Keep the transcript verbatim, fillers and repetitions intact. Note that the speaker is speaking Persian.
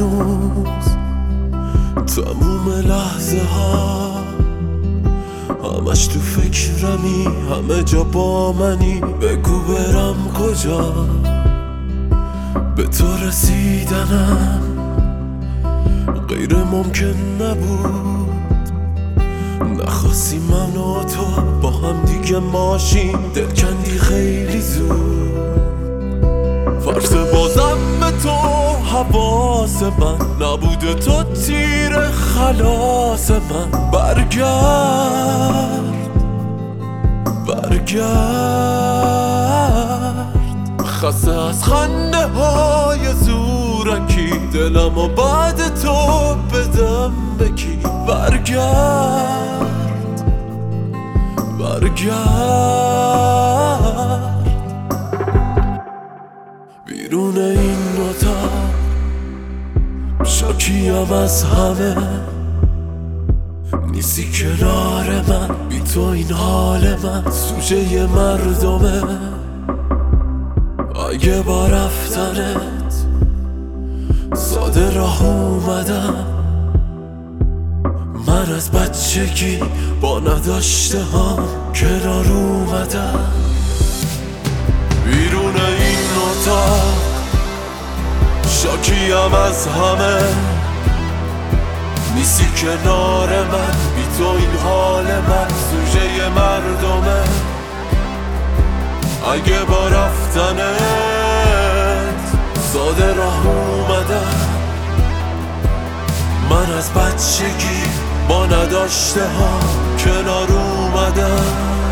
هنوز تموم لحظه ها همش تو فکرمی، همه جا با منی. بگو برم کجا به تو رسیدنم غیر ممکن نبود. نخواستی من و تو با هم دیگه ماشین، دل کندی خیلی زود. فرض بازم به تو حواس من نبوده، تو تیر خلاص من. برگرد برگرد خسته از خنده های زورکی، دلم و بعد تو بدم بکی. برگرد برگرد بیرون این اتاق شاکیم از همه، نیستی کنار من، بی تو این حال من سوژه مردمه. اگه با رفتنت ساده راه اومدم، من از بچگی با نداشته هم کنار اومدم. بیرون این اتاق شاکیم از همه، نیستی کنار من، بی تو این حال من سوژه مردمه. اگه با رفتنت ساده راه اومدم، من از بچگی با نداشته ها کنار اومدم.